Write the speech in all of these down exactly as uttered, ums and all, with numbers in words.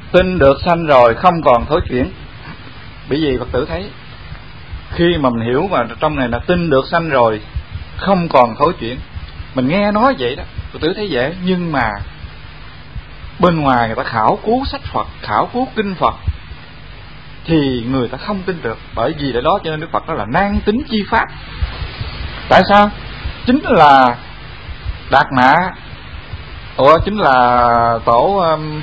tin được sanh rồi không còn thối chuyển. Bởi vì Phật tử thấy khi mà mình hiểu mà trong này là tin được sanh rồi không còn thối chuyển, mình nghe nói vậy đó Phật tử thấy dễ, nhưng mà bên ngoài người ta khảo cứu sách Phật, khảo cứu kinh Phật thì người ta không tin được. Bởi vì để đó cho nên Đức Phật nói là nan tính chi pháp. Tại sao? Chính là Đạt Mã, Ủa chính là tổ um,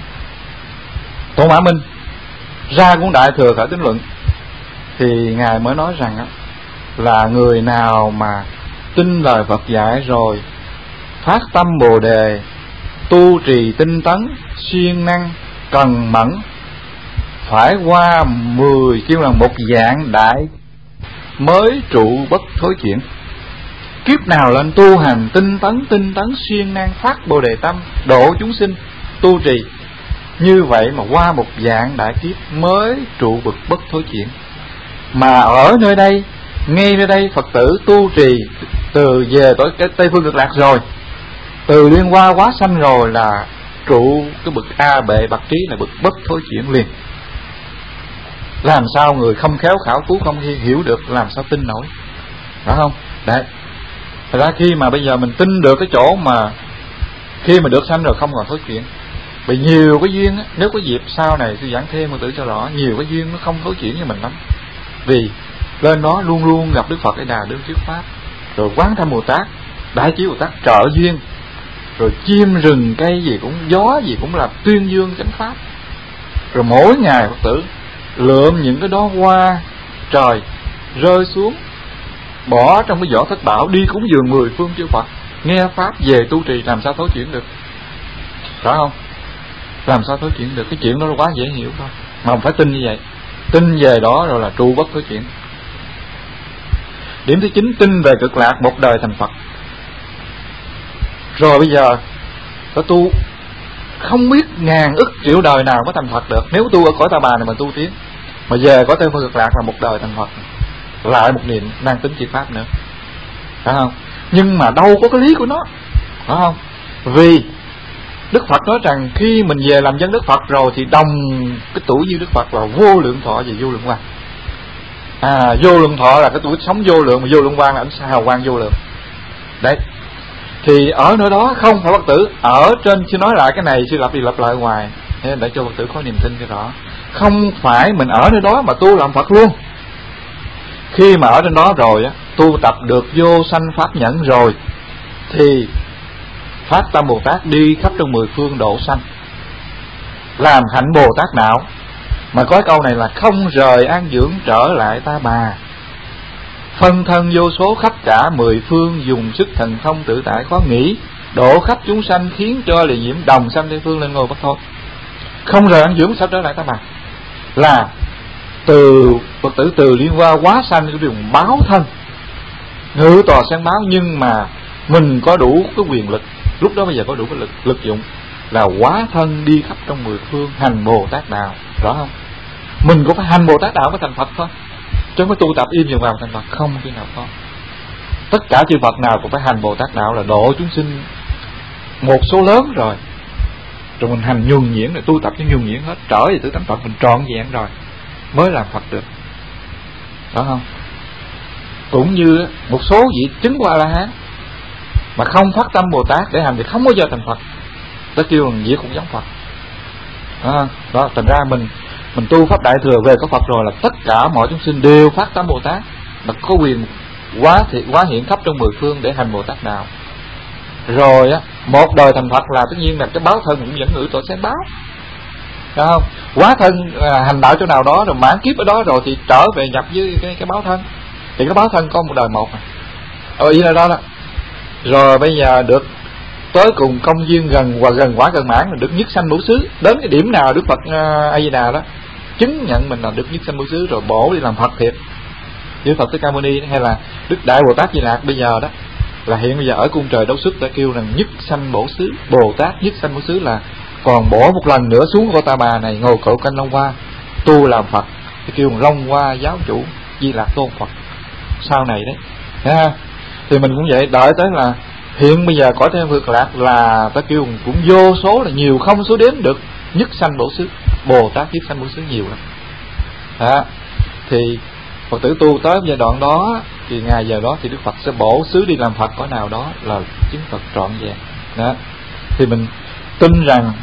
Tổ Mã Minh ra cuốn Đại Thừa Khởi Tín Luận thì ngài mới nói rằng á, là người nào mà tin lời Phật dạy rồi phát tâm Bồ Đề, tu trì tinh tấn, siêng năng, cần mẫn, phải qua mười kêu là một dạng đại mới trụ bất thối chuyển. Kiếp nào lên tu hành tinh tấn tinh tấn siêng năng, phát Bồ Đề tâm, độ chúng sinh, tu trì như vậy mà qua một dạng đại kiếp mới trụ bậc bất thối chuyển. Mà ở nơi đây, ngay nơi đây Phật tử tu trì từ về tới cái Tây Phương Cực Lạc rồi, từ liên hoa quá sanh rồi là trụ cái bậc A bệ bậc trí là bậc bất thối chuyển liền. Làm sao người không khéo khảo cứu không hiểu được, làm sao tin nổi, phải không? Đấy. Thật ra khi mà bây giờ mình tin được cái chỗ mà khi mà được sanh rồi không còn thối chuyển, vì nhiều cái duyên á, nếu có dịp sau này tôi giảng thêm một tử cho rõ, nhiều cái duyên nó không thối chuyển với mình lắm. Vì lên đó luôn luôn gặp Đức Phật A Đà đương thuyết pháp, rồi Quán Thâm Bồ Tát, Đại Chí Bồ Tát trợ duyên, rồi chim rừng cây gì cũng gió gì cũng là tuyên dương chánh pháp. Rồi mỗi ngày Phật tử lượm những cái đó hoa trời rơi xuống, bỏ trong cái vỏ thất bảo đi cúng dường mười phương chư Phật, nghe pháp về tu trì, làm sao thối chuyển được, phải không? Làm sao thối chuyển được? Cái chuyện đó là quá dễ hiểu thôi, mà phải tin như vậy. Tin về đó rồi là trụ bất thối chuyển. Điểm thứ chín, tin về cực lạc một đời thành Phật. Rồi bây giờ có tu không biết ngàn ức triệu đời nào có thành Phật được. Nếu tu ở cõi Ta Bà này mà tu tiến, mà về có Tây Phương Cực Lạc là một đời thành Phật, lại một niệm năng tính chi pháp nữa, phải không? Nhưng mà đâu có cái lý của nó, phải không? Vì Đức Phật nói rằng khi mình về làm dân Đức Phật rồi thì đồng cái tuổi như Đức Phật là vô lượng thọ và vô lượng quang. À, vô lượng thọ là cái tuổi sống vô lượng, mà vô lượng quang là ánh sáng hào quang vô lượng. Đấy. Thì ở nơi đó không phải Phật tử ở trên, chưa nói lại cái này chưa lặp đi lặp lại hoài để cho Phật tử có niềm tin cho rõ. Không phải mình ở nơi đó mà tu làm Phật luôn. Khi mà ở trên đó rồi á, tu tập được vô sanh pháp nhẫn rồi thì phát tâm Bồ Tát đi khắp trong mười phương độ sanh, làm hạnh Bồ Tát đạo. Mà có câu này là không rời an dưỡng trở lại Ta Bà, phân thân vô số khắp cả mười phương, dùng sức thần thông tự tại khó nghĩ, độ khắp chúng sanh khiến cho lìa nhiễm đồng sanh Tây phương lên ngôi Bất Thối. Không rời an dưỡng sao trở lại Ta Bà, là từ Phật tử từ liên hoa quá sanh cái đường báo thân ngự tòa sen báo, nhưng mà mình có đủ cái quyền lực lúc đó, bây giờ có đủ cái lực lực dụng là hóa thân đi khắp trong mười phương hành Bồ Tát đạo, rõ không? Mình cũng phải hành Bồ Tát đạo mới thành Phật thôi, chứ không có tu tập im dừng vào thành Phật, không khi nào có. Tất cả chư Phật nào cũng phải hành Bồ Tát đạo là độ chúng sinh một số lớn rồi, rồi mình hành nhuần nhuyễn, rồi tu tập cho nhuần nhuyễn hết, trở về tự tánh Phật mình trọn vẹn rồi mới làm Phật được, đó không? Cũng như một số vị chứng qua La Hán mà không phát tâm Bồ Tát để hành thì không bao giờ thành Phật, đó kêu là vị cũng giống Phật. Đó, đó thành ra mình mình tu pháp Đại Thừa về có Phật rồi là tất cả mọi chúng sinh đều phát tâm Bồ Tát, mà có quyền quá thị quá hiện khắp trong mười phương để hành Bồ Tát đạo. Rồi á, một đời thành Phật là tất nhiên là cái báo thân cũng vẫn ngự tội sáng báo, phải không? Quá thân à, hành đạo chỗ nào đó rồi mãn kiếp ở đó rồi thì trở về nhập với cái cái báo thân, thì cái báo thân có một đời một à. Ở ý là đó đó. Rồi bây giờ được tới cùng công duyên gần và gần quả gần mãn, được nhất sanh bổ xứ. Đến cái điểm nào Đức Phật A Di Đà đó chứng nhận mình là được nhất sanh bổ xứ rồi bổ đi làm Phật thiệt, như Phật Thích Ca Mâu Ni hay là Đức Đại Bồ Tát Di Lạc bây giờ đó là hiện bây giờ ở cung trời Đấu Xuất đã kêu rằng nhất sanh bổ xứ. Bồ Tát nhất sanh bổ xứ là còn bổ một lần nữa xuống của Ta Bà này, ngồi cội canh Long Hoa tu làm Phật, thì kêu Long Hoa giáo chủ Di Lạc tôn Phật sau này đấy ha. Thì mình cũng vậy, đợi tới là hiện bây giờ cõi Tây Phương Cực Lạc là ta kêu cũng vô số, là nhiều không số đếm được nhất sanh bổ xứ. Bồ Tát kiếp sanh muôn xứ nhiều lắm. Đó. Thì Phật tử tu tới giai đoạn đó thì ngày giờ đó thì Đức Phật sẽ bổ xứ đi làm Phật cõi nào đó là chứng Phật trọn vẹn. Đó. Thì mình tin rằng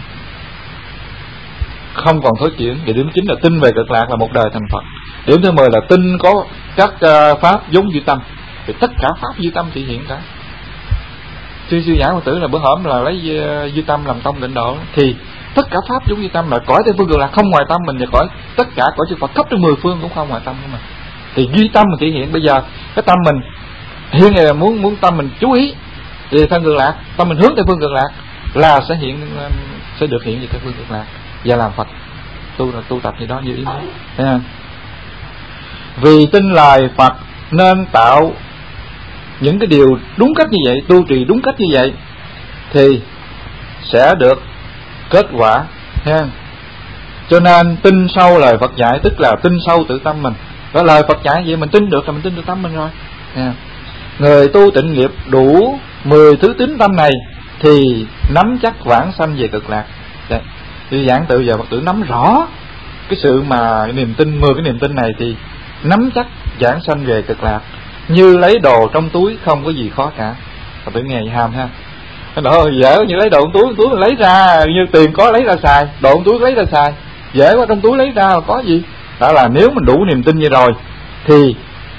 không còn thối chuyển. Thì điểm chính là tin về Cực Lạc là một đời thành Phật. Điểm thứ mười là tin có các uh, pháp giống duy tâm. Thì tất cả pháp duy tâm thị hiện cả. Sư sư giảng Phật tử là bữa hổm là lấy uh, duy tâm làm tông định độ. Thì tất cả pháp giống duy tâm là cõi Tây Phương Cực Lạc không ngoài tâm mình, và cõi tất cả cõi chư Phật khắp trên mười phương cũng không ngoài tâm của mình. Thì duy tâm mình thể hiện. Bây giờ cái tâm mình hiện là muốn muốn tâm mình chú ý về thân Cực Lạc, tâm mình hướng Tây Phương Cực Lạc là sẽ hiện sẽ được hiện về Tây Phương Cực Lạc và làm Phật. Tu là tu tập gì đó như ý muốn. Thấy không? Vì tin lời Phật nên tạo những cái điều đúng cách như vậy, tu trì đúng cách như vậy thì sẽ được kết quả. Thấy không? Cho nên tin sâu lời Phật dạy tức là tin sâu tự tâm mình. Đó, lời Phật dạy vậy mình tin được là mình tin được tâm mình rồi. Thấy người tu tịnh nghiệp đủ mười thứ tín tâm này thì nắm chắc vãng sanh về Cực Lạc. Đấy. Thì giảng tự giờ Phật tử nắm rõ cái sự mà cái niềm tin, mười cái niềm tin này thì nắm chắc vãng sanh về Cực Lạc. Như lấy đồ trong túi không có gì khó cả. Phật tử nghe ham ha. Cái đó dễ như lấy đồ trong túi, túi mình lấy ra như tiền có lấy ra xài, đồ trong túi lấy ra xài, dễ quá, trong túi lấy ra là có gì. Đó là nếu mình đủ niềm tin như rồi thì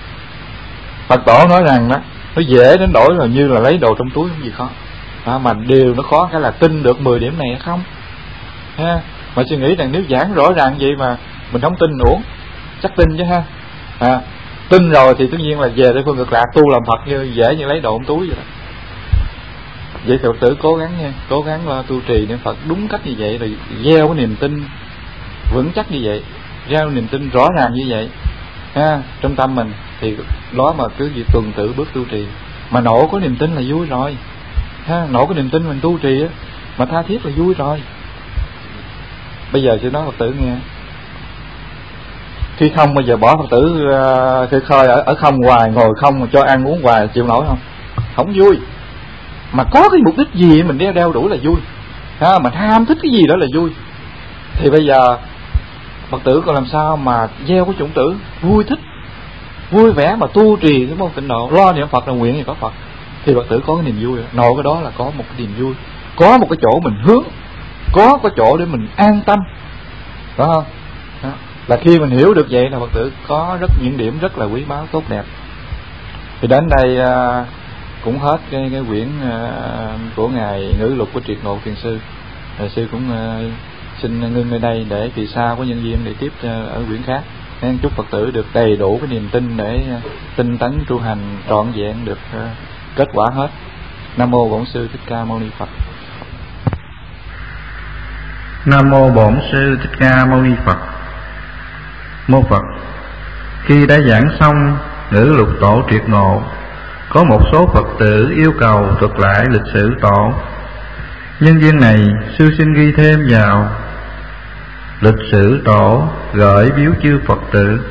Phật tổ nói rằng đó, nó dễ đến đổi là như là lấy đồ trong túi không gì khó. Đó, mà điều nó khó cái là tin được mười điểm này hay không ha. Mà suy nghĩ rằng nếu giảng rõ ràng vậy mà mình không tin uổng, chắc tin chứ ha. À, tin rồi thì tất nhiên là về Tây Phương Cực Lạc tu làm Phật như dễ như lấy đồ trong túi vậy đó. Vậy Phật tử cố gắng nha, cố gắng lo tu trì niệm Phật đúng cách như vậy, rồi gieo cái niềm tin vững chắc như vậy, gieo niềm tin rõ ràng như vậy ha, trong tâm mình thì đó mà cứ việc tuần tự bước tu trì. Mà nổ có niềm tin là vui rồi ha, nổ có niềm tin mình tu trì á mà tha thiết là vui rồi. Bây giờ sư nói Phật tử nghe, khi không bây giờ bỏ Phật tử uh, khơi khơi ở, ở không hoài, ngồi không mà cho ăn uống hoài chịu nổi không? Không vui. Mà có cái mục đích gì mình đeo đeo đủ là vui ha, mà tham thích cái gì đó là vui. Thì bây giờ Phật tử còn làm sao mà gieo cái chủng tử vui thích, vui vẻ mà tu trì cái môn tịnh độ, lo niệm Phật là nguyện gì có Phật, thì Phật tử có cái niềm vui. Nội cái đó là có một cái niềm vui, có một cái chỗ mình hướng, có cái chỗ để mình an tâm, phải không? Đó. Là khi mình hiểu được vậy là Phật tử có rất những điểm rất là quý báu tốt đẹp. Thì đến đây uh, cũng hết cái, cái quyển uh, của ngài Ngữ Lục của Triệt Ngộ Thiền Sư. Thầy sư cũng uh, xin ngưng nơi đây để kỳ sau có nhân duyên để tiếp uh, ở quyển khác. Nên chúc Phật tử được đầy đủ cái niềm tin để uh, tinh tấn tu hành trọn vẹn được uh, kết quả hết. Nam mô Bổn Sư Thích Ca Mâu Ni Phật. Nam mô Bổn Sư Thích Ca Mâu Ni Phật. Mô Phật. Khi đã giảng xong Ngữ Lục Tổ Triệt Ngộ, có một số Phật tử yêu cầu thuật lại lịch sử tổ. Nhân duyên này sư xin ghi thêm vào lịch sử tổ gửi biếu chư Phật tử.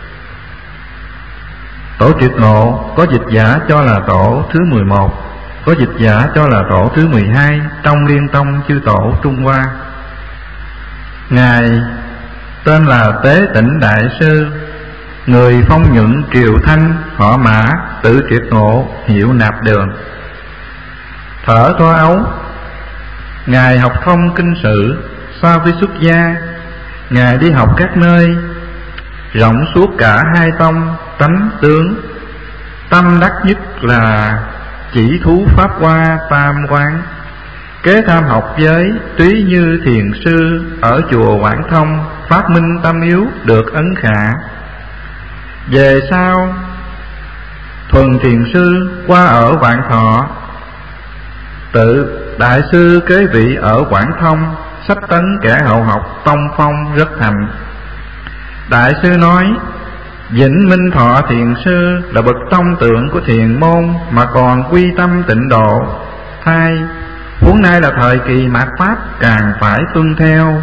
Tổ Triệt Ngộ có dịch giả cho là tổ thứ mười một, có dịch giả cho là tổ thứ mười hai trong Liên Tông chư tổ Trung Hoa. Ngài tên là Tế Tịnh Đại Sư, người Phong Nhuận Triều Thanh, họ Mã, tự Triệt Ngộ, hiệu Nạp Đường. Thở Thoa Ấu, Ngài học thông kinh sự, sau khi xuất gia, Ngài đi học các nơi, rộng suốt cả hai tông, tánh tướng. Tâm đắc nhất là chỉ thú pháp hoa tam quán. Kế tham học giới túy như thiền sư, ở chùa Quảng Thông, phát minh tâm yếu được ấn khả. Về sau thuần thiền sư qua ở Vạn Thọ, tự đại sư kế vị ở Quảng Thông, sách tấn kẻ hậu học tông phong rất thành. Đại sư nói Vĩnh Minh Thọ thiền sư là bậc tông tượng của thiền môn mà còn quy tâm tịnh độ. Hai, huống nay là thời kỳ mạt Pháp, càng phải tuân theo.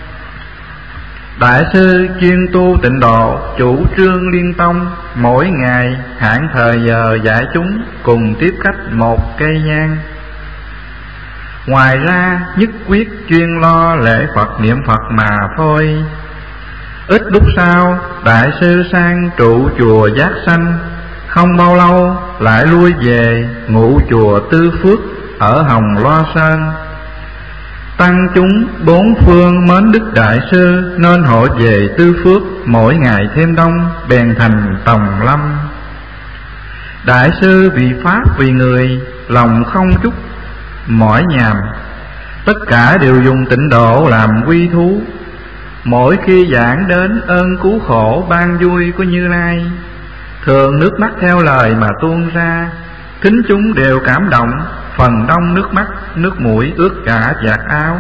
Đại sư chuyên tu tịnh độ, chủ trương Liên Tông, mỗi ngày hạn thời giờ dạy chúng cùng tiếp khách một cây nhang. Ngoài ra nhất quyết chuyên lo lễ Phật niệm Phật mà thôi. Ít lúc sau đại sư sang trụ chùa Giác Sanh, không bao lâu lại lui về ngụ chùa Tư Phước ở Hồng Loa Sơn. Tăng chúng bốn phương mến Đức Đại Sư nên hội về Tư Phước mỗi ngày thêm đông, bèn thành tòng lâm. Đại sư vì Pháp vì người, lòng không chút mỏi nhàm, tất cả đều dùng tịnh độ làm quy thú. Mỗi khi giảng đến ơn cứu khổ ban vui của Như Lai, thường nước mắt theo lời mà tuôn ra, thính chúng đều cảm động, phần đông nước mắt, nước mũi ướt cả vạt áo.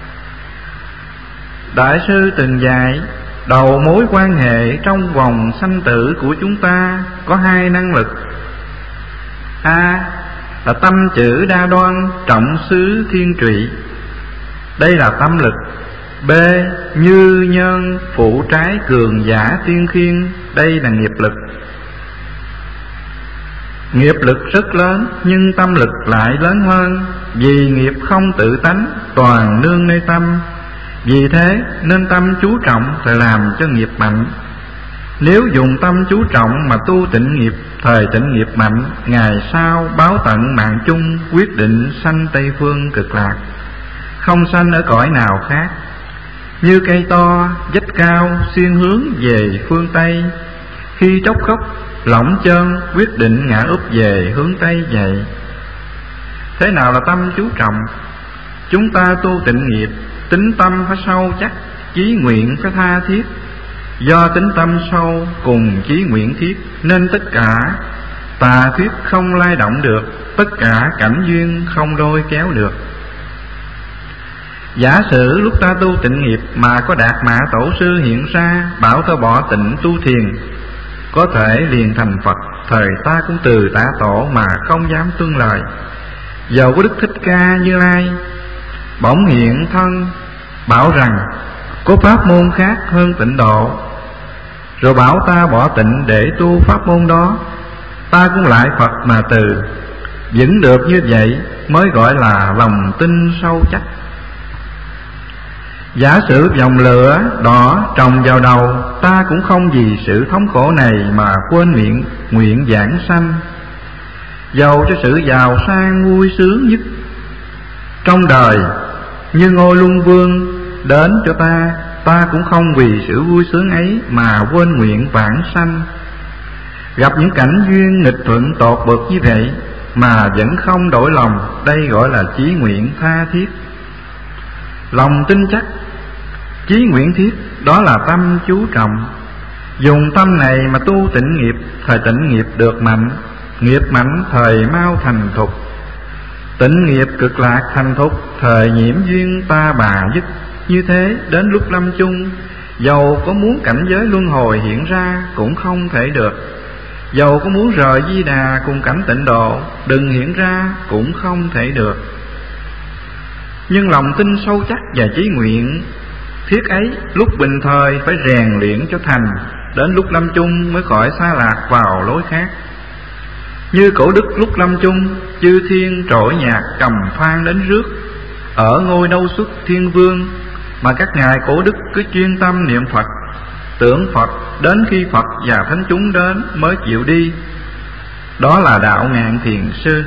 Đại sư từng dạy, đầu mối quan hệ trong vòng sanh tử của chúng ta có hai năng lực. A là tâm chữ đa đoan, trọng xứ thiên trụy, đây là tâm lực. B như nhân phụ trái cường giả tiên khiên, đây là nghiệp lực. Nghiệp lực rất lớn nhưng tâm lực lại lớn hơn, vì nghiệp không tự tánh, toàn nương nơi tâm. Vì thế nên tâm chú trọng thì làm cho nghiệp mạnh. Nếu dùng tâm chú trọng mà tu tịnh nghiệp, thời tịnh nghiệp mạnh, ngày sau báo tận mạng chung, quyết định sanh Tây Phương Cực Lạc, không sanh ở cõi nào khác. Như cây to vách cao xiên hướng về phương Tây, khi tróc khóc lỏng chân quyết định ngã úp về hướng Tây vậy. Thế nào là tâm chú trọng? Chúng ta tu tịnh nghiệp, tính tâm phải sâu chắc, chí nguyện phải tha thiết. Do tính tâm sâu cùng chí nguyện thiết, nên tất cả tà thuyết không lay động được, tất cả cảnh duyên không đôi kéo được. Giả sử lúc ta tu tịnh nghiệp mà có Đạt Mã Tổ sư hiện ra, bảo ta bỏ tịnh tu thiền, có thể liền thành Phật, thời ta cũng từ tạ tổ mà không dám tuân lời. Dầu có Đức Thích Ca Như Lai bỗng hiện thân bảo rằng có pháp môn khác hơn tịnh độ, rồi bảo ta bỏ tịnh để tu pháp môn đó, ta cũng lại Phật mà từ. Vững được như vậy mới gọi là lòng tin sâu chắc. Giả sử dòng lửa đỏ trồng vào đầu, ta cũng không vì sự thống khổ này mà quên miệng nguyện giảng sanh. Dầu cho sự giàu sang vui sướng nhất trong đời như Ngôi Luân Vương đến cho ta, ta cũng không vì sự vui sướng ấy mà quên nguyện vãng sanh. Gặp những cảnh duyên nghịch thuận tột bậc như vậy mà vẫn không đổi lòng, đây gọi là chí nguyện tha thiết. Lòng tin chắc, chí nguyện thiết, đó là tâm chú trọng. Dùng tâm này mà tu tịnh nghiệp, thời tịnh nghiệp được mạnh, nghiệp mạnh thời mau thành thục. Tịnh nghiệp cực lạc thành thục, thời nhiễm duyên ta bà dứt. Như thế đến lúc lâm chung, dầu có muốn cảnh giới luân hồi hiện ra cũng không thể được. Dầu có muốn rời Di Đà cùng cảnh tịnh độ đừng hiện ra cũng không thể được. Nhưng lòng tin sâu chắc và chí nguyện thiết ấy, lúc bình thời phải rèn luyện cho thành, đến lúc lâm chung mới khỏi xa lạc vào lối khác. Như cổ đức lúc lâm chung, chư thiên trỗi nhạc cầm thoan đến rước, ở ngôi đâu xuất thiên vương, mà các ngài cổ đức cứ chuyên tâm niệm Phật, tưởng Phật, đến khi Phật và thánh chúng đến mới chịu đi. Đó là đạo ngạn thiền sư.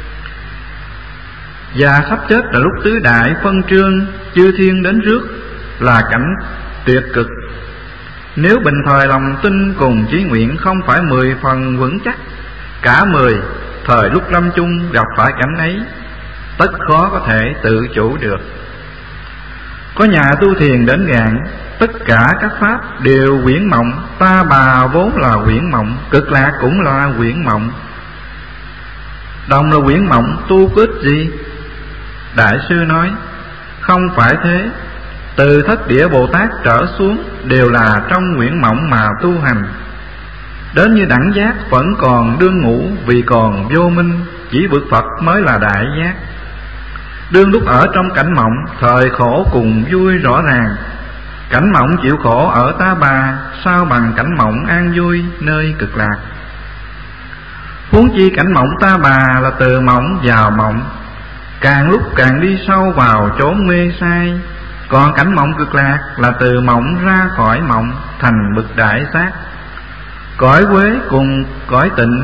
Và sắp chết là lúc tứ đại phân trương, chư thiên đến rước, là cảnh tuyệt cực. Nếu bình thời lòng tin cùng chí nguyện không phải mười phần vững chắc, cả mười, thời lúc lâm chung gặp phải cảnh ấy, tất khó có thể tự chủ được. Có nhà tu thiền đến gạn, tất cả các pháp đều huyễn mộng, ta bà vốn là huyễn mộng, cực lạc cũng là huyễn mộng. Đồng là huyễn mộng, tu có ích gì? Đại sư nói, không phải thế. Từ Thất Địa Bồ Tát trở xuống đều là trong huyễn mộng mà tu hành. Đến như đẳng giác vẫn còn đương ngủ vì còn vô minh, chỉ bực Phật mới là đại giác. Đương lúc ở trong cảnh mộng, thời khổ cùng vui rõ ràng. Cảnh mộng chịu khổ ở ta bà, sao bằng cảnh mộng an vui nơi cực lạc. Huống chi cảnh mộng ta bà là từ mộng vào mộng, càng lúc càng đi sâu vào chốn mê say. Còn cảnh mộng cực lạc là từ mộng ra khỏi mộng, thành bậc đại sát. Cõi quế cùng cõi tịnh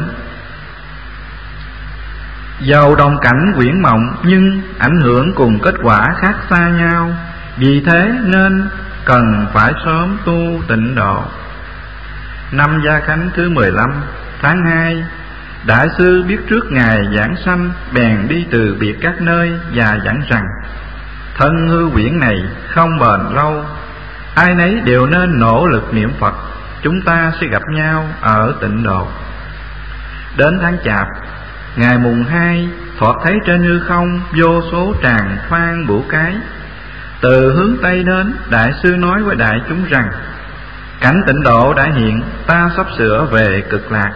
dầu đồng cảnh quyển mộng, nhưng ảnh hưởng cùng kết quả khác xa nhau. Vì thế nên cần phải sớm tu tịnh độ. Năm Gia Khánh thứ mười lăm tháng hai, Đại sư biết trước ngày giảng sanh, bèn đi từ biệt các nơi và giảng rằng: thân hư quyển này không bền lâu, ai nấy đều nên nỗ lực niệm Phật, chúng ta sẽ gặp nhau ở tịnh độ. Đến tháng Chạp, ngày mùng hai, Phật thấy trên hư không vô số tràng phan bửu cái. Từ hướng Tây đến, Đại sư nói với đại chúng rằng: cảnh tịnh độ đã hiện, ta sắp sửa về cực lạc.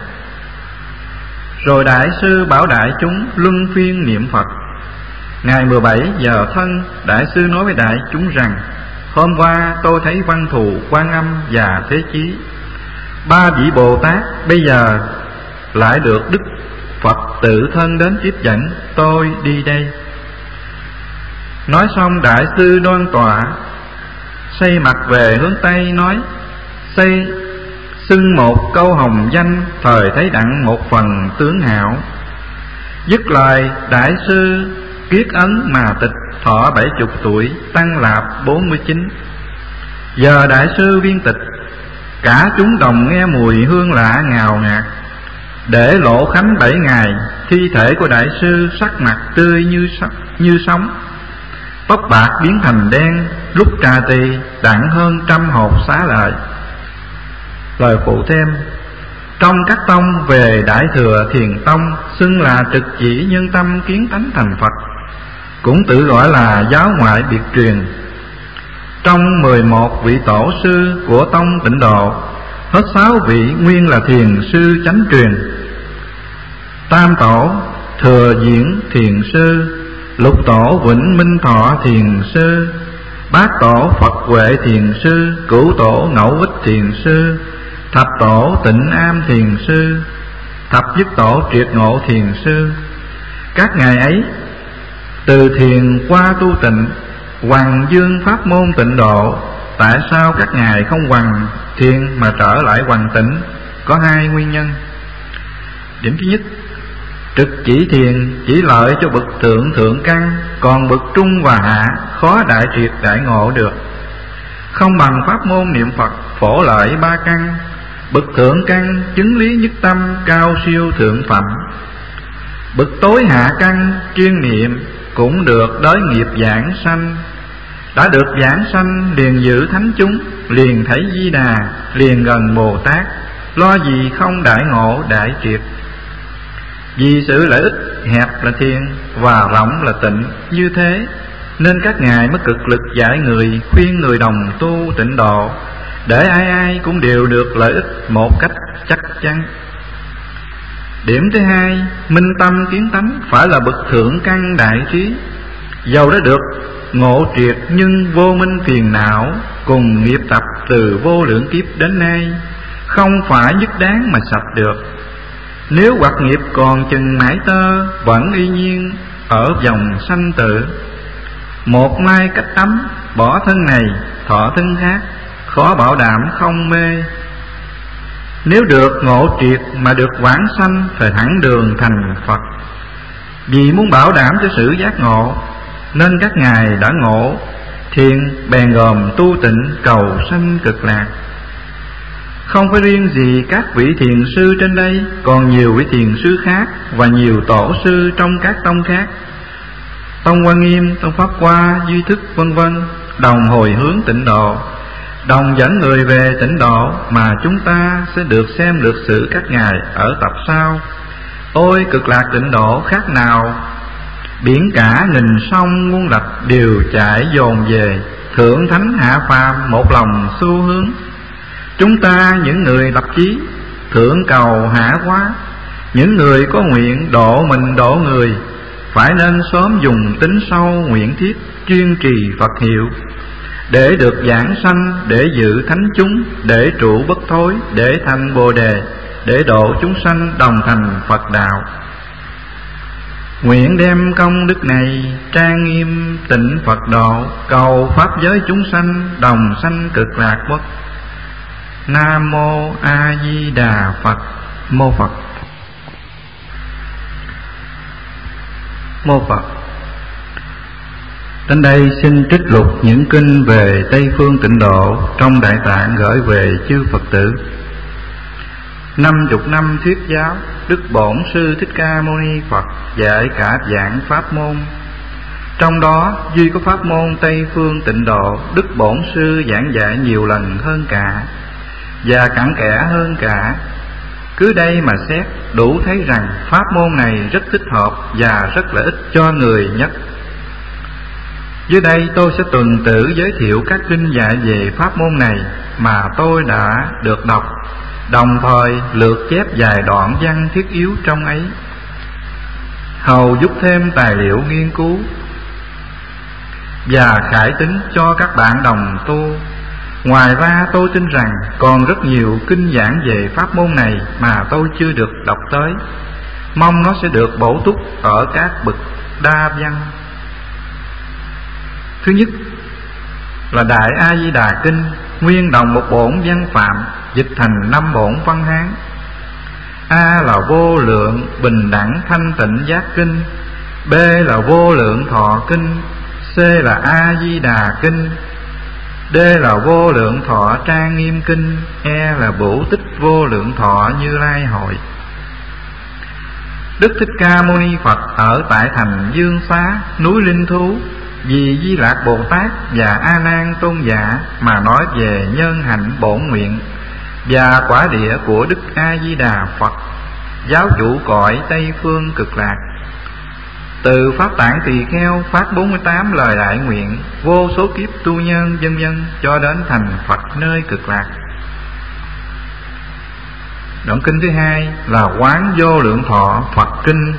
Rồi Đại sư bảo đại chúng luân phiên niệm Phật. Ngày mười bảy giờ thân, Đại sư nói với đại chúng rằng: hôm qua tôi thấy Văn Thù, Quan Âm và Thế Chí, ba vị Bồ Tát, bây giờ lại được Đức Phật tự thân đến tiếp dẫn, tôi đi đây. Nói xong, đại sư đoan tọa, xây mặt về hướng Tây, nói: xây xưng một câu hồng danh, thời thấy đặng một phần tướng hảo. Dứt lời, đại sư kiết ấn mà tịch, thọ bảy chục tuổi, tăng lạp bốn mươi chín. Giờ đại sư viên tịch, cả chúng đồng nghe mùi hương lạ ngào ngạt. Để lộ khánh bảy ngày, thi thể của đại sư sắc mặt tươi như như sống, tóc bạc biến thành đen, lúc trà tỳ đặng hơn trăm hột xá lợi. Lời phụ thêm: trong các tông về Đại Thừa Thiền Tông, xưng là trực chỉ nhân tâm kiến tánh thành Phật, cũng tự gọi là giáo ngoại biệt truyền. Trong mười một vị tổ sư của tông Tịnh Độ, hết sáu vị nguyên là thiền sư chánh truyền. Tam tổ Thừa Diễn Thiền Sư, lục tổ Vĩnh Minh Thọ Thiền Sư, bát tổ Phật Huệ Thiền Sư, cửu tổ Ngẫu Ích Thiền Sư, thập tổ Tịnh Am Thiền Sư, thập nhất tổ Triệt Ngộ Thiền Sư. Các ngài ấy từ thiền qua tu tịnh, hoằng dương pháp môn tịnh độ. Tại sao các ngài không hoằng thiền mà trở lại hoằng tịnh? Có hai nguyên nhân. Điểm thứ nhất, trực chỉ thiền chỉ lợi cho bậc thượng thượng căn, còn bậc trung và hạ khó đại triệt đại ngộ được. Không bằng pháp môn niệm Phật phổ lợi ba căn, bậc thượng căn chứng lý nhất tâm, cao siêu thượng phẩm. Bậc tối hạ căn chuyên niệm cũng được đới nghiệp giảng sanh. Đã được giảng sanh liền giữ thánh chúng, liền thấy Di Đà, liền gần Bồ Tát, lo gì không đại ngộ đại triệt. Vì sự lợi ích hẹp là thiền và rộng là tịnh như thế, nên các ngài mới cực lực dạy người, khuyên người đồng tu tịnh độ, để ai ai cũng đều được lợi ích một cách chắc chắn. Điểm thứ hai, minh tâm kiến tánh phải là bậc thượng căn đại trí. Dầu đã được ngộ triệt nhưng vô minh phiền não cùng nghiệp tập từ vô lượng kiếp đến nay, không phải nhất đáng mà sạch được. Nếu hoặc nghiệp còn chừng mãi tơ, vẫn y nhiên ở vòng sanh tử. Một mai cách tắm, bỏ thân này thọ thân khác, khó bảo đảm không mê. Nếu được ngộ triệt mà được vãng sanh, phải thẳng đường thành Phật. Vì muốn bảo đảm cho sự giác ngộ, nên các ngài đã ngộ thiền, bèn gồm tu tịnh cầu sanh cực lạc. Không phải riêng gì các vị thiền sư trên đây, còn nhiều vị thiền sư khác và nhiều tổ sư trong các tông khác, tông Hoa Nghiêm, tông Pháp Hoa, Duy Thức vân vân, đồng hồi hướng tịnh độ, đồng dẫn người về tịnh độ, mà chúng ta sẽ được xem lược sử các ngài ở tập sau. Ôi cực lạc tịnh độ khác nào biển cả nghìn sông muôn lạch đều chạy dồn về, thượng thánh hạ phàm một lòng xu hướng. Chúng ta những người lập chí thượng cầu hạ hóa, những người có nguyện độ mình độ người, phải nên sớm dùng tính sâu nguyện thiết chuyên trì Phật hiệu, để được giảng sanh, để giữ thánh chúng, để trụ bất thối, để thành Bồ đề, để độ chúng sanh đồng thành Phật đạo. Nguyện đem công đức này trang nghiêm tịnh Phật độ, cầu pháp giới chúng sanh đồng sanh cực lạc quốc. Nam mô A Di Đà Phật. Mô Phật. Mô Phật. Đến đây xin trích lục những kinh về Tây Phương Tịnh Độ trong Đại Tạng gửi về chư Phật tử. Năm chục năm thuyết giáo, Đức Bổn Sư Thích Ca Mâu Ni Phật dạy cả dạng pháp môn. Trong đó duy có pháp môn Tây Phương Tịnh Độ, Đức Bổn Sư giảng dạy nhiều lần hơn cả và cặn kẽ hơn cả. Cứ đây mà xét, đủ thấy rằng pháp môn này rất thích hợp và rất lợi ích cho người nhất. Dưới đây tôi sẽ tuần tự giới thiệu các kinh dạy về pháp môn này mà tôi đã được đọc, đồng thời lược chép vài đoạn văn thiết yếu trong ấy, hầu giúp thêm tài liệu nghiên cứu và khải tính cho các bạn đồng tu. Ngoài ra tôi tin rằng còn rất nhiều kinh giảng về pháp môn này mà tôi chưa được đọc tới, mong nó sẽ được bổ túc ở các bậc đa văn. Thứ nhất là Đại A Di Đà Kinh, nguyên đồng một bổn văn phạm, dịch thành năm bổn văn Hán. A là Vô Lượng Bình Đẳng Thanh Tịnh Giác Kinh, B là Vô Lượng Thọ Kinh, C là A Di Đà Kinh, D là Vô Lượng Thọ Trang Nghiêm Kinh, E là Bửu Tích Vô Lượng Thọ Như Lai Hội. Đức Thích Ca Mâu Ni Phật ở tại thành Dương Xá, núi Linh Thú, vì Di Lạc Bồ Tát và A Nan Tôn giả mà nói về nhân hạnh bổn nguyện và quả địa của Đức A Di Đà Phật, giáo chủ cõi Tây Phương Cực Lạc. Từ Pháp Tạng Tỳ Kheo phát bốn mươi tám lời đại nguyện, vô số kiếp tu nhân vân vân cho đến thành Phật nơi Cực Lạc. Đoạn kinh thứ hai là Quán Vô Lượng Thọ Phật Kinh.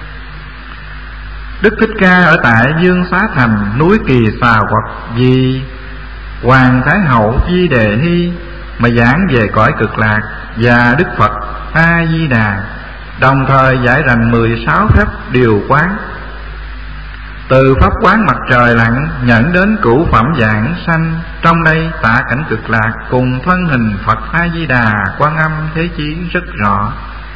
Đức Thích Ca ở tại Dương Xá Thành, núi Kỳ Xà Quật, vì Hoàng Thái Hậu Di Đề Hy mà giảng về cõi Cực Lạc và Đức Phật A Di Đà, đồng thời giải rành mười sáu pháp điều quán. Từ pháp quán mặt trời lặn nhận đến cửu phẩm giảng sanh, trong đây tả cảnh Cực Lạc cùng thân hình Phật A Di Đà Quan Âm Thế Chí rất rõ.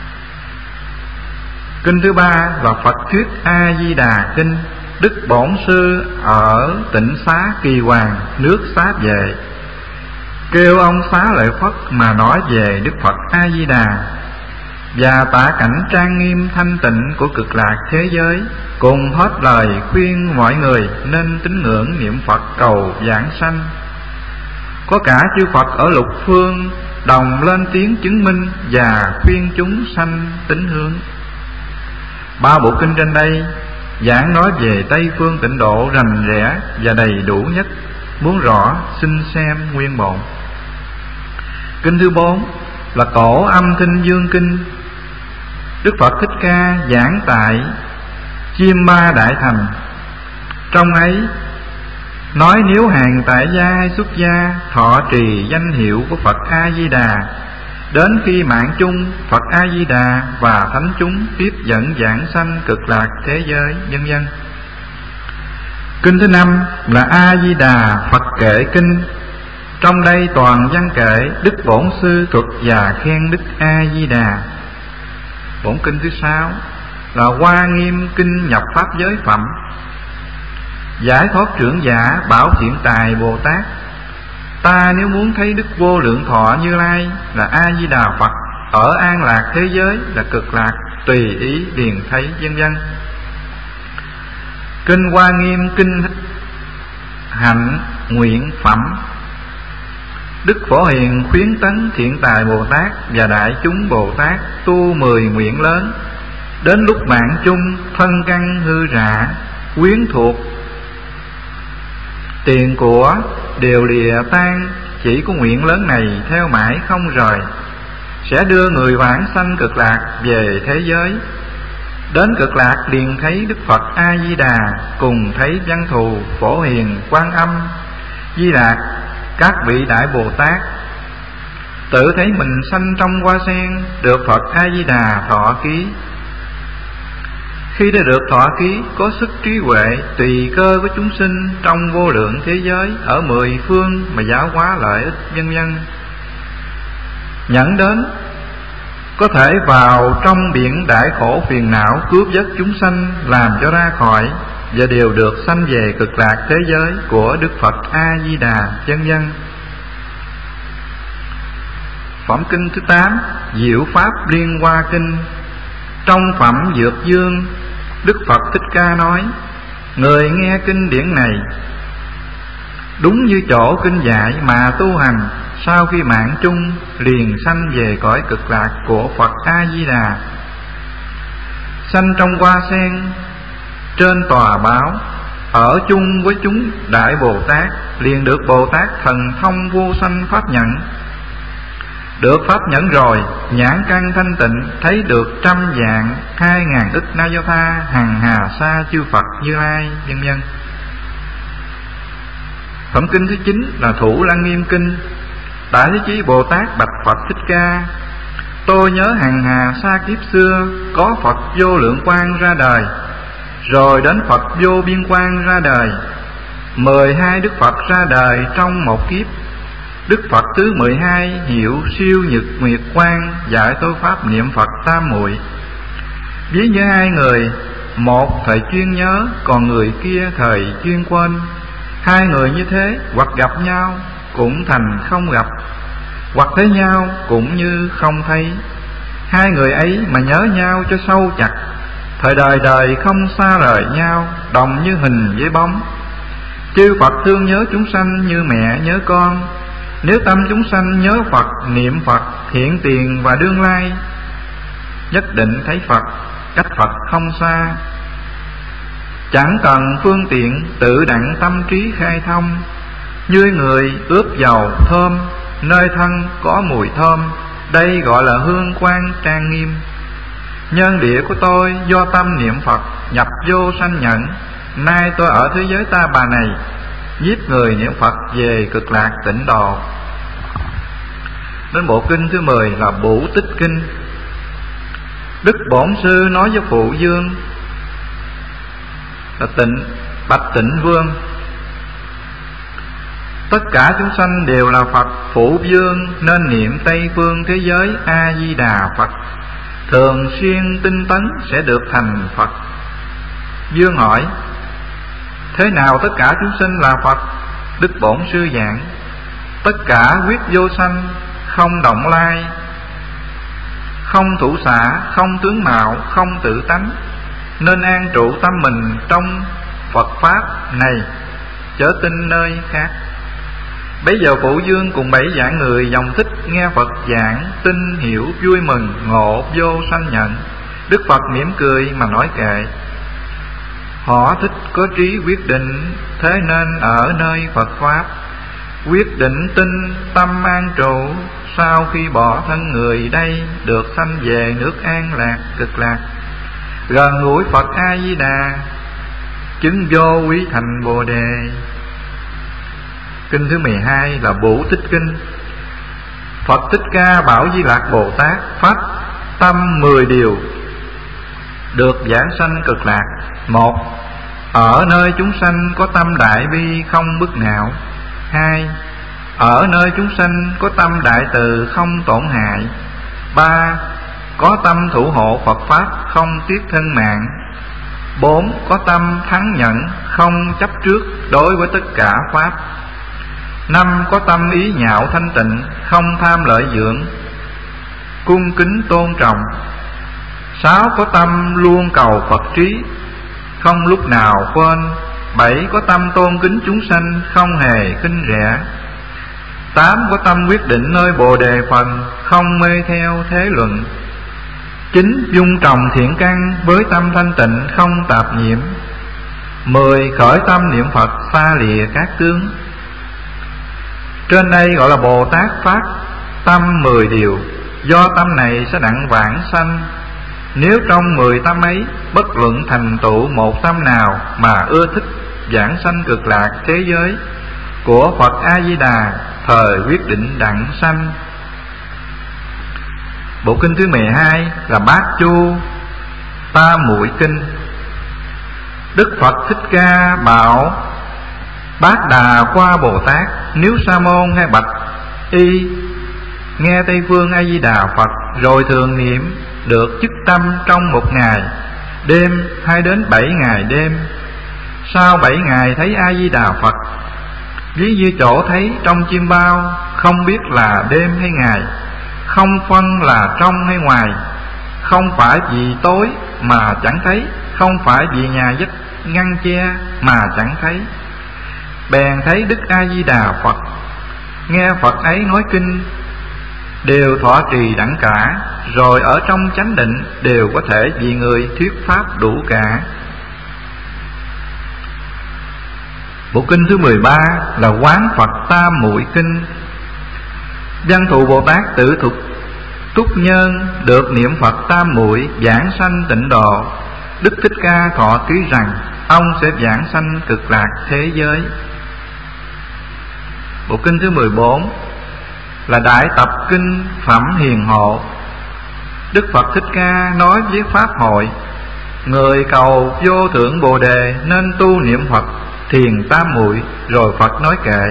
Kinh thứ ba là Phật Thuyết A Di Đà Kinh. Đức Bổn Sư ở tỉnh Xá Kỳ Hoàng, nước Xá Vệ, kêu ông Xá Lợi Phất mà nói về Đức Phật A Di Đà và tả cảnh trang nghiêm thanh tịnh của Cực Lạc thế giới, cùng hết lời khuyên mọi người nên tín ngưỡng niệm Phật cầu giảng sanh. Có cả chư Phật ở lục phương đồng lên tiếng chứng minh và khuyên chúng sanh tín hướng. Ba bộ kinh trên đây giảng nói về Tây Phương Tịnh Độ rành rẽ và đầy đủ nhất. Muốn rõ xin xem nguyên bộ. Kinh thứ bốn là Cổ Âm Kinh Dương Kinh. Đức Phật Thích Ca giảng tại Chiêm Ma Đại Thành. Trong ấy nói nếu hàng tại gia hay xuất gia thọ trì danh hiệu của Phật A Di Đà, đến khi mạng chung Phật A Di Đà và thánh chúng tiếp dẫn giảng sanh Cực Lạc thế giới vân vân. Kinh thứ năm là A Di Đà Phật Kệ Kinh. Trong đây toàn văn kệ Đức Bổn Sư thuật và khen Đức A Di Đà. Bổn kinh thứ sáu là Hoa Nghiêm Kinh Nhập Pháp Giới Phẩm. Giải thoát trưởng giả Bảo Thiện Tài Bồ Tát. Ta nếu muốn thấy Đức Vô Lượng Thọ Như Lai là A Di Đà Phật ở an lạc thế giới là Cực Lạc, tùy ý điền thấy vân vân. Kinh Hoa Nghiêm Kinh Hạnh Nguyện Phẩm. Đức Phổ Hiền khuyến tấn Thiện Tài Bồ Tát và đại chúng Bồ Tát tu mười nguyện lớn, đến lúc mạng chung thân căn hư rã, quyến thuộc tiền của đều lìa tan, chỉ có nguyện lớn này theo mãi không rời, sẽ đưa người vãng sanh Cực Lạc về thế giới. Đến Cực Lạc liền thấy Đức Phật A Di Đà, cùng thấy Văn Thù, Phổ Hiền, Quan Âm, Di Lạc, các vị đại Bồ Tát. Tự thấy mình sanh trong hoa sen, được Phật A Di Đà thọ ký. Khi đã được thọ ký, có sức trí huệ tùy cơ của chúng sinh trong vô lượng thế giới ở mười phương mà giáo hóa lợi ích vân vân. Nhẫn đến có thể vào trong biển đại khổ phiền não, cướp giấc chúng sanh làm cho ra khỏi, và đều được sanh về cực lạc thế giới của Đức Phật A Di Đà vân vân. Phẩm kinh thứ tám, Diệu Pháp Liên Hoa Kinh. Trong phẩm Dược Dương, Đức Phật Thích Ca nói: người nghe kinh điển này đúng như chỗ kinh dạy mà tu hành, sau khi mạng chung liền sanh về cõi cực lạc của Phật A Di Đà, sanh trong hoa sen trên tòa báo, ở chung với chúng đại Bồ Tát, liền được Bồ Tát thần thông vô sanh pháp nhẫn. Được pháp nhẫn rồi, nhãn căn thanh tịnh, thấy được trăm vạn hai ngàn ức na do tha hằng hà sa chư Phật Như Lai vân vân. Phẩm kinh thứ chín là Thủ Lăng Nghiêm Kinh. Đại Thế Chí Bồ Tát bạch Phật Thích Ca: tôi nhớ hằng hà sa kiếp xưa, có Phật vô lượng quang ra đời, rồi đến Phật vô biên quang ra đời, mười hai Đức Phật ra đời trong một kiếp. Đức Phật thứ mười hai hiệu siêu nhật nguyệt quang, dạy tôi pháp niệm Phật tam muội. Ví như hai người, một thời chuyên nhớ, còn người kia thời chuyên quên. Hai người như thế, hoặc gặp nhau cũng thành không gặp, hoặc thấy nhau cũng như không thấy. Hai người ấy mà nhớ nhau cho sâu chặt, thời đời đời không xa rời nhau, đồng như hình với bóng. Chư Phật thương nhớ chúng sanh như mẹ nhớ con. Nếu tâm chúng sanh nhớ Phật, niệm Phật hiện tiền và đương lai, nhất định thấy Phật, cách Phật không xa. Chẳng cần phương tiện, tự đặng tâm trí khai thông, như người ướp dầu thơm, nơi thân có mùi thơm, đây gọi là hương quang trang nghiêm. Nhân địa của tôi do tâm niệm Phật nhập vô sanh nhẫn, nay tôi ở thế giới ta bà này, giết người niệm Phật về cực lạc tịnh độ. Đến bộ kinh thứ mười là Bủ Tích Kinh. Đức Bổn Sư nói với Phụ Dương là Tịnh Bạch Tịnh Vương: tất cả chúng sanh đều là Phật Phụ Dương, nên niệm Tây phương thế giới A Di Đà Phật, thường xuyên tinh tấn sẽ được thành Phật. Dương hỏi: thế nào tất cả chúng sinh là Phật? Đức Bổn Sư giảng: tất cả quyết vô sanh, không động lai, không thủ xạ, không tướng mạo, không tự tánh, nên an trụ tâm mình trong Phật Pháp này, chớ tin nơi khác. Bấy giờ Phụ Dương cùng bảy vạn người dòng thích nghe Phật giảng, tin hiểu vui mừng, ngộ vô sanh nhận. Đức Phật mỉm cười mà nói kệ: họ thích có trí quyết định, thế nên ở nơi Phật Pháp quyết định tin tâm an trụ. Sau khi bỏ thân người đây, được sanh về nước an lạc cực lạc, gần gũi Phật A Di Đà, chứng vô quý thành Bồ Đề. Kinh thứ mười hai là Bủ Tích Kinh. Phật Thích Ca bảo Di Lạc Bồ Tát phát tâm mười điều được giảng sanh cực lạc. Một, ở nơi chúng sanh có tâm đại bi không bức não. Hai, ở nơi chúng sanh có tâm đại từ không tổn hại. Ba, có tâm thủ hộ Phật Pháp không tiếc thân mạng. Bốn, có tâm thắng nhận không chấp trước đối với tất cả Pháp. Năm, có tâm ý nhạo thanh tịnh, không tham lợi dưỡng, cung kính tôn trọng. Sáu, có tâm luôn cầu Phật trí, không lúc nào quên. Bảy, có tâm tôn kính chúng sanh, không hề khinh rẻ. Tám, có tâm quyết định nơi Bồ Đề phần, không mê theo thế luận. Chín, dung trồng thiện căn với tâm thanh tịnh, không tạp nhiễm. Mười, khởi tâm niệm Phật xa lìa các tướng. Trên đây gọi là Bồ Tát phát tâm mười điều, do tâm này sẽ đặng vãng sanh. Nếu trong mười tâm ấy, bất luận thành tựu một tâm nào mà ưa thích giảng sanh cực lạc thế giới của Phật A Di Đà, thời quyết định đặng sanh. Bộ kinh thứ mười hai là Bát Chu Ba Muội Kinh. Đức Phật Thích Ca bảo Bát Đà Qua Bồ Tát: nếu Sa môn hay bạch y nghe Tây Phương A Di Đà Phật rồi thường niệm được chức tâm trong một ngày đêm hay đến bảy ngày đêm, sau bảy ngày thấy A Di Đà Phật, ví như chỗ thấy trong chim bao, không biết là đêm hay ngày, không phân là trong hay ngoài, không phải vì tối mà chẳng thấy, không phải vì nhà vách ngăn che mà chẳng thấy. Bèn thấy Đức A Di Đà Phật, nghe Phật ấy nói kinh, đều thọ trì đẳng cả, rồi ở trong chánh định đều có thể vì người thuyết pháp đủ cả. Bộ kinh thứ mười ba là Quán Phật Tam Muội Kinh. Văn Thù Bồ Tát tự thuộc túc nhân được niệm Phật Tam Muội giảng sanh tịnh độ. Đức Thích Ca thọ ký rằng ông sẽ giảng sanh cực lạc thế giới. Bộ kinh thứ mười bốn là Đại Tập Kinh Phẩm Hiền Hộ. Đức Phật Thích Ca nói với Pháp hội: người cầu vô thượng Bồ Đề nên tu niệm Phật thiền tam muội. Rồi Phật nói kệ: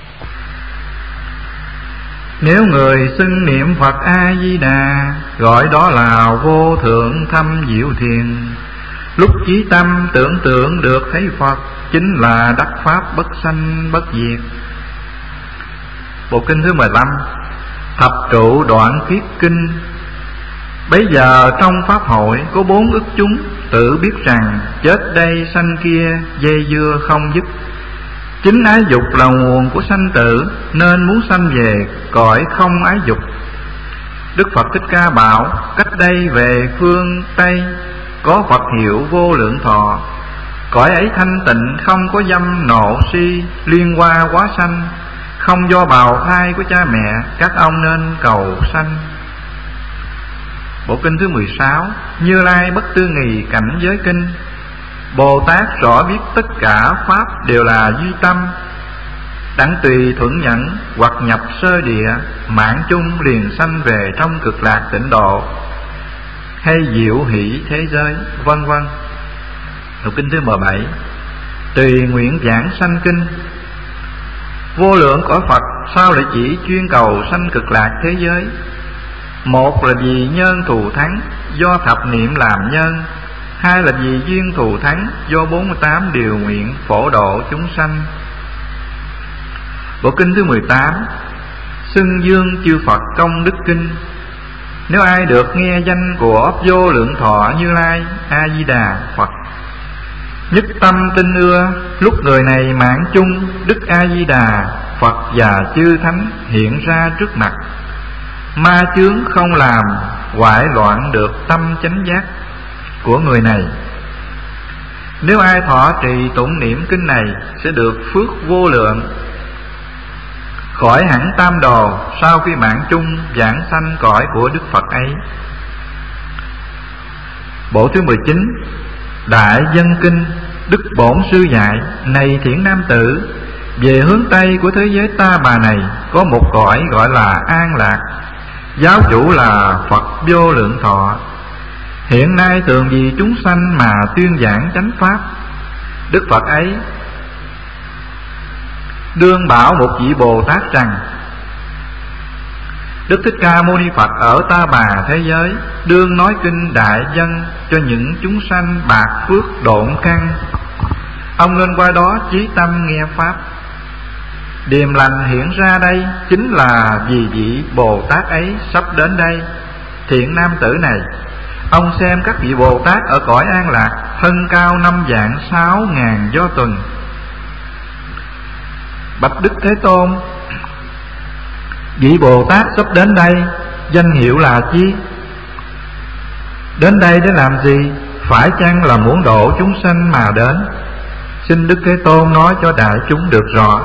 nếu người xưng niệm Phật A Di Đà, gọi đó là vô thượng thâm diệu thiền. Lúc chí tâm tưởng tượng được thấy Phật, chính là đắc pháp bất sanh bất diệt. Bộ kinh thứ mười lăm Thập trụ đoạn kiết kinh. Bấy giờ trong pháp hội có bốn ức chúng tự biết rằng chết đây sanh kia dây dưa không dứt. Chính ái dục là nguồn của sanh tử, nên muốn sanh về cõi không ái dục. Đức Phật Thích Ca bảo: cách đây về phương Tây có Phật hiệu vô lượng thọ, cõi ấy thanh tịnh, không có dâm nộ si, liên hoa quá sanh, không do bào thai của cha mẹ, các ông nên cầu sanh. Bộ kinh thứ mười sáu Như Lai Bất Tư Nghì Cảnh Giới Kinh. Bồ Tát rõ biết tất cả pháp đều là duy tâm, đặng tùy thuận nhận hoặc nhập sơ địa, mãn chung liền sanh về trong cực lạc tịnh độ hay diệu hỷ thế giới, vân vân. Bộ kinh thứ mười bảy Tùy nguyện giảng sanh kinh. Vô lượng cõi Phật sao lại chỉ chuyên cầu sanh cực lạc thế giới? Một là vì nhân thù thắng do thập niệm làm nhân, hai là vì duyên thù thắng do bốn mươi tám điều nguyện phổ độ chúng sanh. Bộ kinh thứ mười tám Xưng dương chư Phật công đức kinh. Nếu ai được nghe danh của vô lượng thọ Như Lai A Di Đà Phật, nhất tâm tin ưa, lúc người này mãn chung, Đức A Di Đà Phật và chư thánh hiện ra trước mặt, ma chướng không làm hoại loạn được tâm chánh giác của người này. Nếu ai thọ trì tụng niệm kinh này sẽ được phước vô lượng, khỏi hẳn tam đồ, sau khi mãn chung giảng sanh cõi của Đức Phật ấy. Bộ thứ mười chín Đại Dân Kinh. Đức Bổn Sư dạy: này thiện nam tử, về hướng Tây của thế giới Ta Bà này có một cõi gọi là An Lạc, giáo chủ là Phật vô lượng thọ. Hiện nay thường vì chúng sanh mà tuyên giảng chánh pháp. Đức Phật ấy đương bảo một vị Bồ Tát rằng: Đức Thích Ca Mâu Ni Phật ở Ta Bà thế giới đương nói kinh đại dân cho những chúng sanh bạc phước độn căn. Ông nên qua đó chí tâm nghe pháp. Điềm lành hiện ra đây chính là vì vị Bồ Tát ấy sắp đến đây. Thiện nam tử này, ông xem các vị Bồ Tát ở cõi An Lạc thân cao năm vạn sáu ngàn do tuần. Bạch Đức Thế Tôn, vị Bồ Tát sắp đến đây danh hiệu là chi? Đến đây để làm gì? Phải chăng là muốn độ chúng sanh mà đến? Xin Đức Thế Tôn nói cho đại chúng được rõ.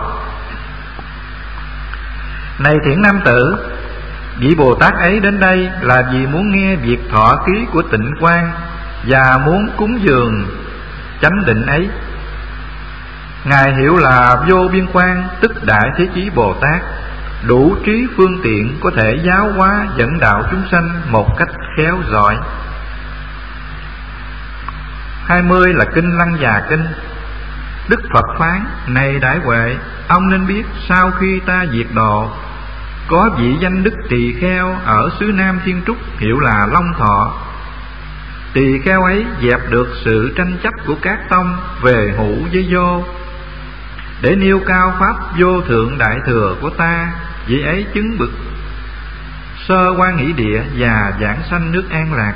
Này thiện nam tử, vị Bồ Tát ấy đến đây là vì muốn nghe việc thọ ký của Tịnh Quang và muốn cúng dường chánh định ấy. Ngài hiệu là Vô Biên Quang, tức Đại Thế Chí Bồ Tát, đủ trí phương tiện có thể giáo hóa dẫn đạo chúng sanh một cách khéo giỏi. hai mươi là kinh Lăng Già Kinh. Đức Phật phán: này Đại Huệ, ông nên biết sau khi ta diệt độ, có vị danh đức tỳ kheo ở xứ Nam Thiên Trúc hiệu là Long Thọ. Tỳ kheo ấy dẹp được sự tranh chấp của các tông về hữu với vô, để nêu cao pháp vô thượng đại thừa của ta. Vị ấy chứng bực sơ quan hỷ địa và giảng sanh nước An Lạc.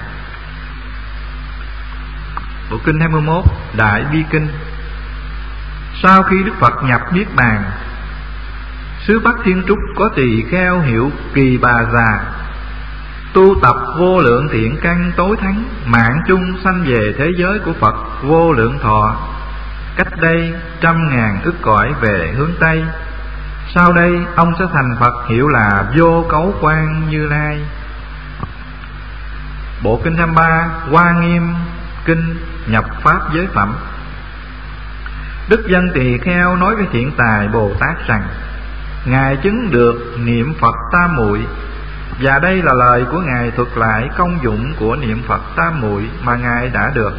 Bộ kinh hai mươi mốt Đại Bi Kinh. Sau khi Đức Phật nhập niết bàn, xứ Bắc Thiên Trúc có tỳ kheo hiệu Kỳ Bà Già, tu tập vô lượng thiện căn tối thắng, mạng chung sanh về thế giới của Phật vô lượng thọ, cách đây trăm ngàn ức cõi về hướng Tây. Sau đây ông sẽ thành Phật hiệu là Vô Cấu Quan Như Lai. Bộ kinh hai mươi ba Hoa Nghiêm Kinh nhập pháp giới phẩm. Đức Dân Tỳ Kheo nói với Thiện Tài Bồ Tát rằng: Ngài chứng được niệm Phật tam muội, và đây là lời của Ngài thuật lại công dụng của niệm Phật tam muội mà Ngài đã được.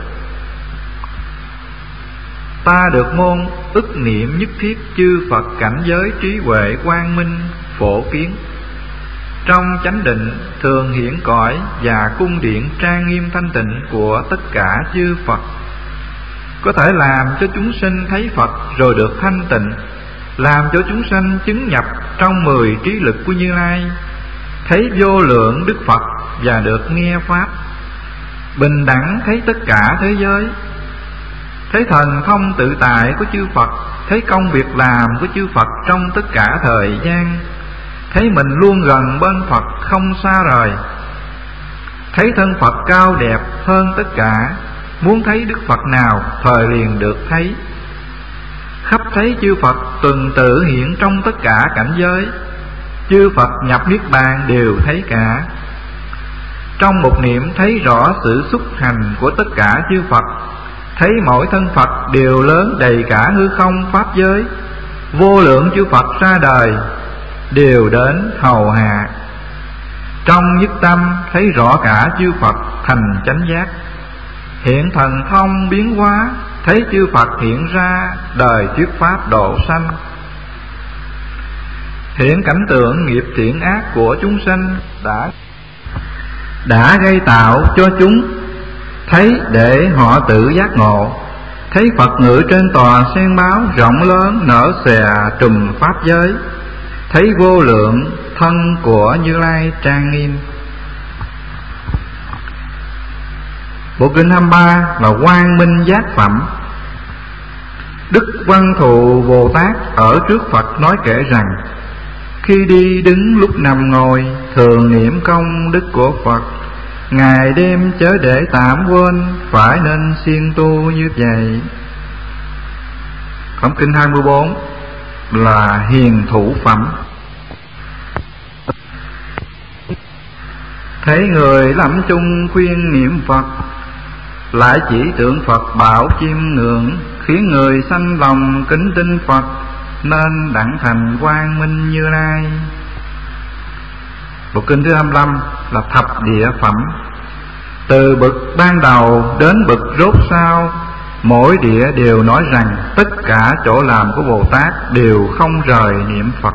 Ta được môn ức niệm nhất thiết chư Phật cảnh giới trí huệ quang minh phổ kiến. Trong chánh định thường hiển cõi và cung điện trang nghiêm thanh tịnh của tất cả chư Phật, có thể làm cho chúng sinh thấy Phật rồi được thanh tịnh, làm cho chúng sanh chứng nhập trong mười trí lực của Như Lai, thấy vô lượng Đức Phật và được nghe Pháp, bình đẳng thấy tất cả thế giới, thấy thần thông tự tại của chư Phật, thấy công việc làm của chư Phật trong tất cả thời gian, thấy mình luôn gần bên Phật không xa rời, thấy thân Phật cao đẹp hơn tất cả, muốn thấy Đức Phật nào thời liền được thấy, khắp thấy chư Phật tuần tự hiện trong tất cả cảnh giới, chư Phật nhập niết bàn đều thấy cả. Trong một niệm thấy rõ sự xúc hành của tất cả chư Phật, thấy mỗi thân Phật đều lớn đầy cả hư không pháp giới, vô lượng chư Phật ra đời đều đến hầu hạ. Trong nhất tâm thấy rõ cả chư Phật thành chánh giác, hiện thần thông biến hóa, thấy chư Phật hiện ra đời thuyết pháp độ sanh. Hiện cảnh tượng nghiệp thiện ác của chúng sanh đã đã gây tạo cho chúng, thấy để họ tự giác ngộ, thấy Phật ngự trên tòa sen báo rộng lớn nở xòe trùm pháp giới, thấy vô lượng thân của Như Lai trang nghiêm. Bộ kinh hai mươi ba là Quang Minh Giác Phẩm. Đức Văn Thù Bồ Tát ở trước Phật nói kể rằng: khi đi đứng lúc nằm ngồi thường niệm công đức của Phật, ngày đêm chớ để tạm quên, phải nên siêng tu như vậy. Phẩm kinh hai mươi bốn là Hiền Thủ Phẩm. Thấy người lâm chung khuyên niệm Phật, lại chỉ tượng Phật bảo chiêm ngưỡng, khiến người sanh lòng kính tin Phật, nên đặng thành quang minh Như Lai. Bộ kinh thứ hai mươi lăm là Thập Địa Phẩm. Từ bậc ban đầu đến bậc rốt sau, mỗi địa đều nói rằng tất cả chỗ làm của Bồ Tát đều không rời niệm Phật.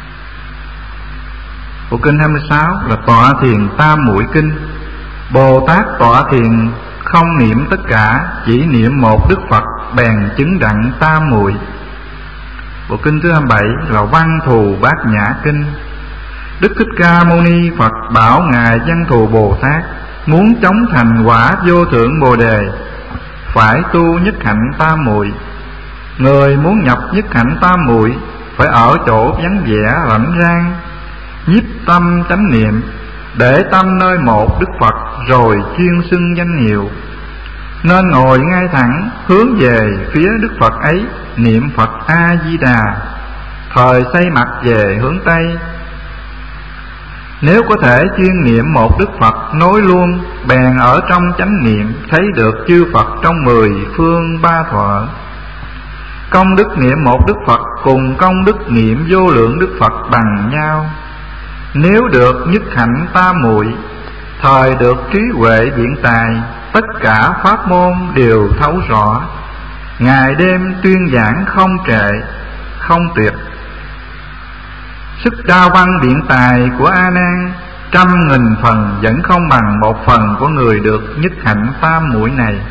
Bộ kinh hai mươi sáu là Tọa Thiền Tam Muội Kinh. Bồ Tát tọa thiền không niệm tất cả, chỉ niệm một Đức Phật bèn chứng đặng tam muội. Bộ kinh thứ hai mươi bảy là Văn Thù Bát Nhã Kinh. Đức Thích Ca Mâu Ni Phật bảo ngài Văn Thù Bồ Tát muốn chóng thành quả vô thượng Bồ Đề, phải tu nhất hạnh tam muội. Người muốn nhập nhất hạnh tam muội phải ở chỗ vắng vẻ rảnh rang, nhiếp tâm chánh niệm, để tâm nơi một Đức Phật rồi chuyên xưng danh hiệu. Nên ngồi ngay thẳng hướng về phía Đức Phật ấy, niệm Phật A Di Đà, thời xây mặt về hướng Tây. Nếu có thể chuyên niệm một Đức Phật nối luôn, bèn ở trong chánh niệm thấy được chư Phật trong mười phương ba thuở. Công đức niệm một Đức Phật cùng công đức niệm vô lượng Đức Phật bằng nhau. Nếu được nhất hạnh tam muội, thời được trí huệ biện tài, tất cả pháp môn đều thấu rõ. Ngày đêm tuyên giảng không trệ, không tuyệt. Sức đao văn điện tài của A Nan trăm nghìn phần vẫn không bằng một phần của người được nhất hạnh tam muội này.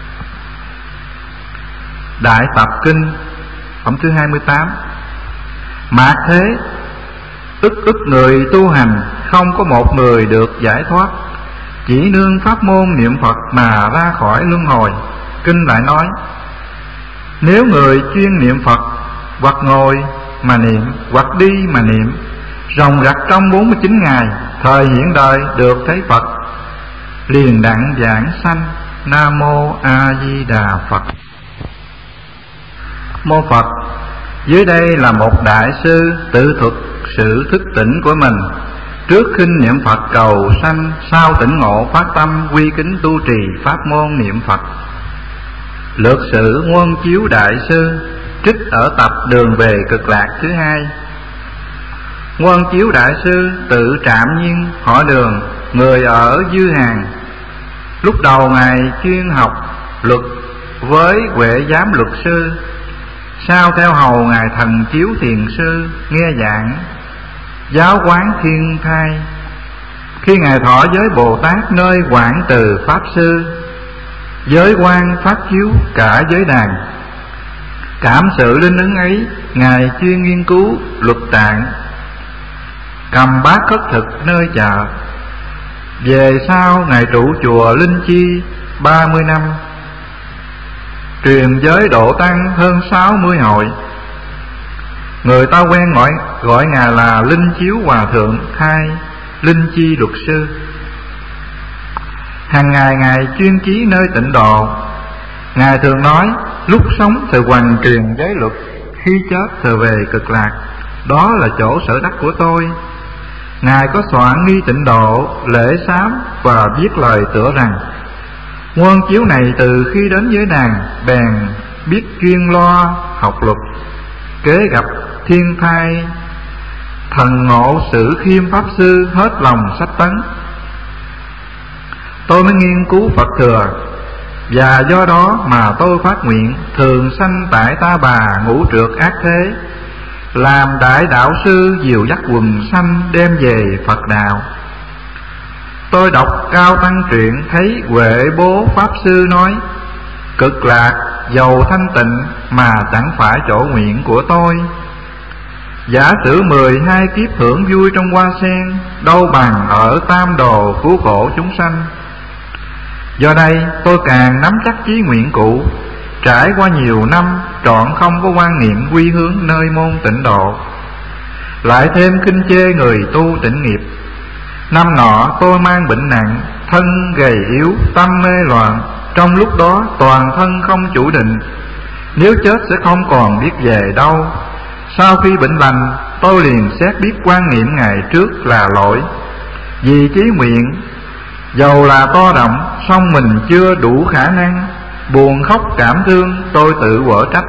Đại Tập Kinh phẩm thứ hai mươi tám. Mạt thế, ức ức người tu hành không có một người được giải thoát, chỉ nương pháp môn niệm Phật mà ra khỏi luân hồi. Kinh lại nói, nếu người chuyên niệm Phật, hoặc ngồi mà niệm, hoặc đi mà niệm, ròng rặc trong bốn mươi chín ngày, thời hiện đời được thấy Phật, liền đặng giảng sanh. Nam mô A Di Đà Phật. Mô Phật, dưới đây là một đại sư tự thuật sự thức tỉnh của mình. Trước khinh niệm Phật cầu sanh, sau tỉnh ngộ phát tâm quy kính tu trì pháp môn niệm Phật. Lược sự Huân Chiếu đại sư trích ở tập Đường về Cực Lạc thứ hai. Huân Chiếu đại sư tự Trạm Nhiên, họ Đường, người ở Dư Hàng. Lúc đầu ngài chuyên học luật với Huệ Giám luật sư, sau theo hầu ngài Thần Chiếu thiền sư nghe giảng giáo quán Thiên Thai. Khi ngài thọ giới Bồ Tát nơi Quảng Từ pháp sư, giới quan phát chiếu cả giới đàn. Cảm sự linh ứng ấy, ngài chuyên nghiên cứu luật tạng, cầm bát khất thực nơi chợ. Về sau ngài trụ chùa Linh Chi ba mươi năm, truyền giới độ tăng hơn sáu mươi hội. Người ta quen gọi, gọi ngài là Linh Chiếu Hòa Thượng khai Linh Chi luật sư. Hàng ngày ngài chuyên chí nơi tịnh độ. Ngài thường nói, lúc sống thì hoằng truyền giới luật, khi chết thì về Cực Lạc, đó là chỗ sở đắc của tôi. Ngài có soạn nghi tịnh độ, lễ sám và viết lời tựa rằng, Huân Chiếu này từ khi đến giới đàn bèn biết chuyên lo học luật, kế gặp Thiên Thai thần ngộ sử khiêm pháp sư hết lòng sách tấn. Tôi mới nghiên cứu Phật thừa, và do đó mà tôi phát nguyện thường sanh tại Ta Bà ngũ trược ác thế, làm đại đạo sư dìu dắt quần sanh đem về Phật đạo. Tôi đọc Cao Tăng truyện thấy Huệ Bố pháp sư nói, Cực Lạc giàu thanh tịnh mà chẳng phải chỗ nguyện của tôi. Giả sử mười hai kiếp hưởng vui trong hoa sen, đâu bằng ở tam đồ cứu khổ chúng sanh. Do đây tôi càng nắm chắc chí nguyện cũ, trải qua nhiều năm trọn không có quan niệm quy hướng nơi môn tịnh độ, lại thêm khinh chê người tu tịnh nghiệp. Năm nọ tôi mang bệnh nặng, thân gầy yếu, tâm mê loạn, trong lúc đó toàn thân không chủ định, nếu chết sẽ không còn biết về đâu. Sau khi bệnh lành, tôi liền xét biết quan niệm ngày trước là lỗi, vì chí nguyện dầu là to đậm, song mình chưa đủ khả năng. Buồn khóc cảm thương, tôi tự quở trách.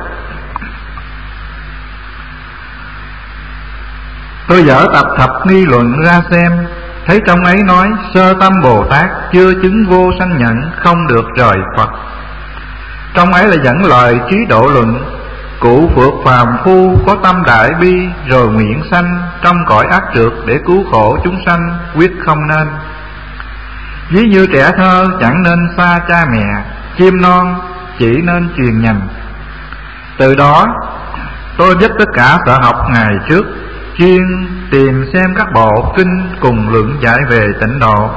Tôi dở tập Thập Nghi Luận ra xem, thấy trong ấy nói sơ tâm Bồ Tát chưa chứng vô sanh nhẫn, không được rời Phật. Trong ấy là dẫn lời trí độ luận, cụ phượt phàm phu có tâm đại bi, rồi nguyện sanh trong cõi ác trượt để cứu khổ chúng sanh, quyết không nên. Ví như trẻ thơ chẳng nên xa cha mẹ, chim non chỉ nên truyền nhành. Từ đó tôi dứt tất cả sở học ngày trước, chuyên tìm xem các bộ kinh cùng luận giải về tịnh độ.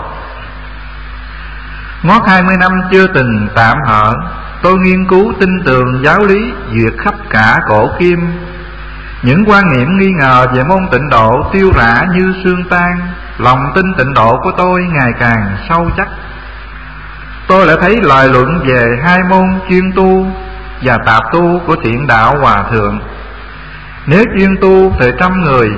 Ngót hai mươi năm chưa từng tạm hở, tôi nghiên cứu tinh tường giáo lý duyệt khắp cả cổ kim. Những quan niệm nghi ngờ về môn tịnh độ tiêu rã như sương tan, lòng tin tịnh độ của tôi ngày càng sâu chắc. Tôi lại thấy lời luận về hai môn chuyên tu và tạp tu của Thiện Đạo Hòa Thượng. Nếu chuyên tu thì trăm người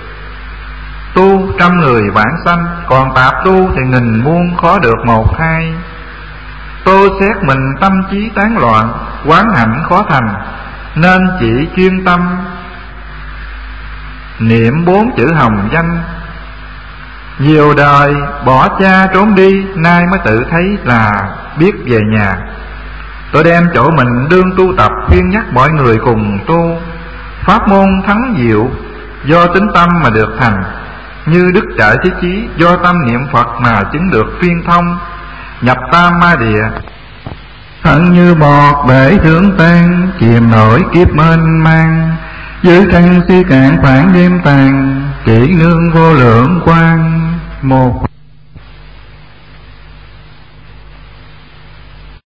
tu trăm người vãng sanh, còn tạp tu thì nghìn muôn khó được một hai. Tôi xét mình tâm trí tán loạn, quán hạnh khó thành, nên chỉ chuyên tâm niệm bốn chữ hồng danh. Nhiều đời bỏ cha trốn đi, nay mới tự thấy là biết về nhà. Tôi đem chỗ mình đương tu tập, khuyên nhắc mọi người cùng tu. Pháp môn thắng diệu, do tính tâm mà được thành. Như đức trại thế chí, do tâm niệm Phật mà chứng được phiên thông. Nhập tam ma địa, thân như bọt bể thương tan, chìm nổi kiếp mênh mang. Dưới thân suy cạn khoảng đêm tàn, chỉ nương vô lượng quang. Một